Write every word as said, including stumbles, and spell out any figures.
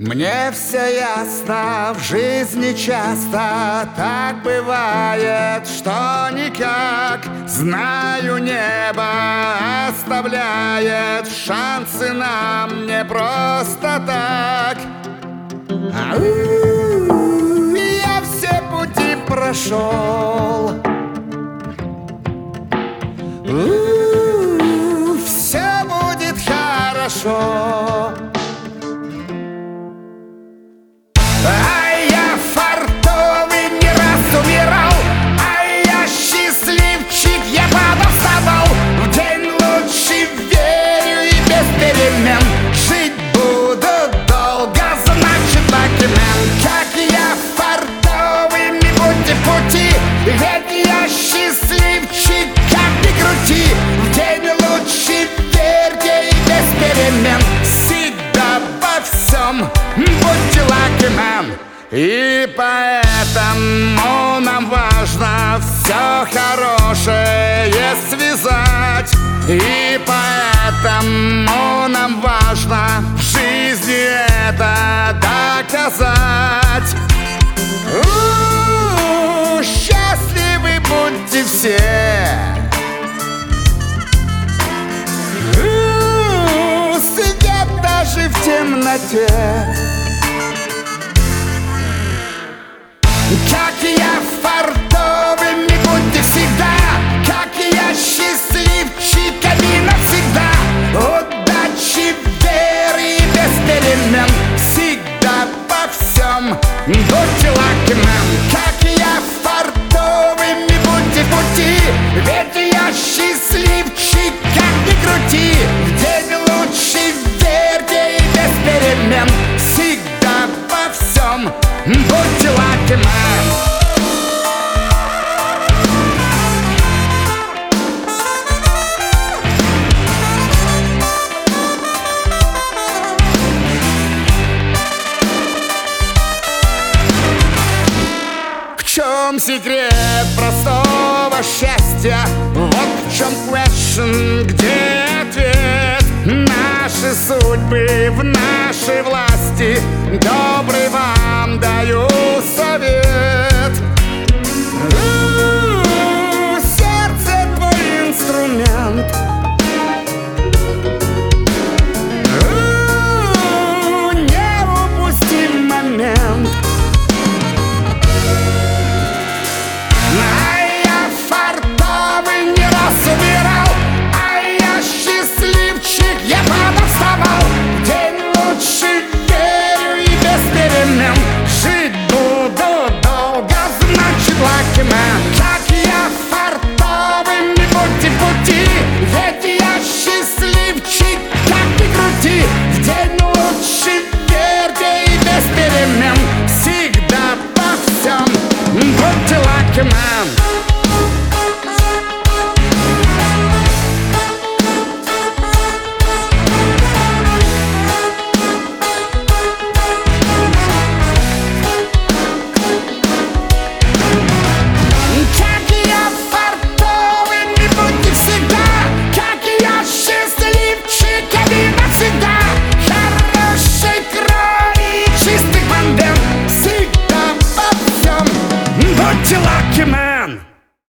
Мне все ясно, в жизни часто так бывает, что никак. Знаю, небо оставляет шансы нам не просто так. Ау, я все пути прошел, у, все будет хорошо. А я фартовый не раз умирал, а я счастливчик, я падал, вставал. В день лучший верю и без перемен. Жить буду долго, значит лакимен. Как я фартовый, не будьте пути, ведь я счастливчик, как ни крути. В день лучший верьте и без перемен. Всегда во всем будьте лакимен. И поэтому нам важно все хорошее связать. И поэтому нам важно в жизни это доказать. У-у-у, счастливы будьте все. У-у-у, свет даже в темноте. Как я фартовыми будьте всегда, как я счастливчиками навсегда. Удачи, веры и без перемен. Всегда во всем будьте лакимен. Как я фартовыми будьте пути, ведь я счастливчик, как ни крути. В день лучший верьте и без перемен. Всегда во всем будьте лакимен. В чем секрет простого счастья? Вот в чем question, где ответ? Наши судьбы в нашей власти. Добрый вам даю совет. У-у-у, сердце твой инструмент. У-у-у, не упусти момент. А я фартовый не раз умирал, а я счастливчик, я падал, вставал. День лучший